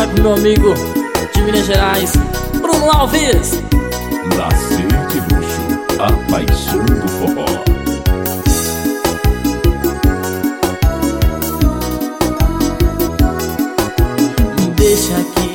pro meu amigo de Minas Gerais, Bruno Alves. Lazer de luxo, a paixão do forró. Me deixa aqui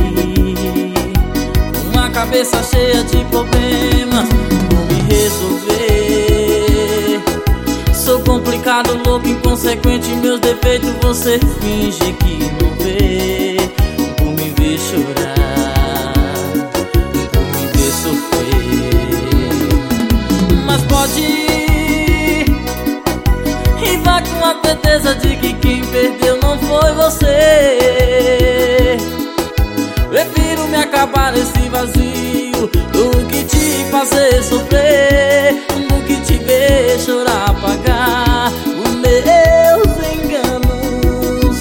com uma cabeça cheia de problemas, vou me resolver. Sou complicado, louco, inconsequente, meus defeitos você finge que não vê. Por me ver chorar, por me ver sofrer. Mas pode ir e vá com a certeza de que quem perdeu não foi você. Prefiro me acabar nesse vazio do que te fazer sofrer, do que te ver chorar, pagar os meus enganos.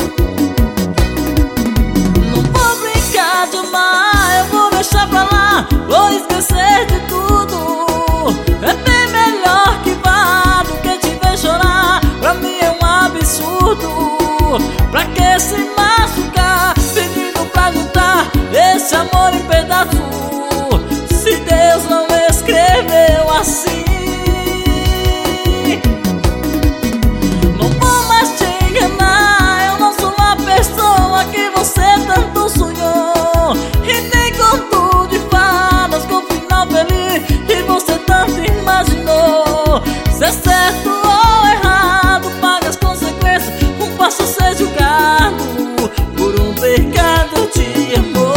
Não vou brincar de amar, eu vou deixar pra lá, vou esquecer de tudo. É bem melhor que vá do que te ver chorar, pra mim é um absurdo. Pra que se machucar, pedindo pra juntar esse amor em pedaços, se Deus não escreveu assim? Não vou mais te enganar, eu não sou a pessoa que você tanto sonhou. E nem conto de fadas com final feliz que você tanto imaginou. Se é certo ou errado, paga as consequências, não posso ser julgado por um pecado de amor.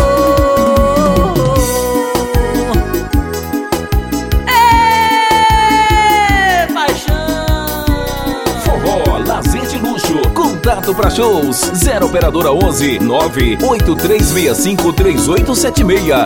Contato para shows 0 operadora 11 98365 3876.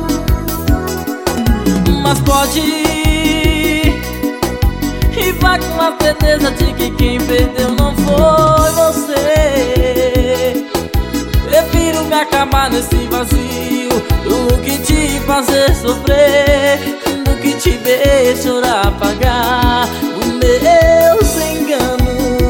Mas pode ir e vá com a certeza de que quem perdeu não foi você. Prefiro me acabar nesse vazio do que te fazer sofrer, do que te ver chorar, pagar os meus enganos.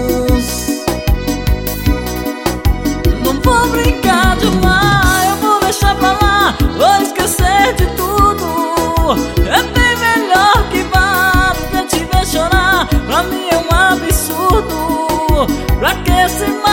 Vou brincar de amar, eu vou deixar pra lá, vou esquecer de tudo. É bem melhor que vá do que te ver chorar, pra mim é um absurdo. Pra que se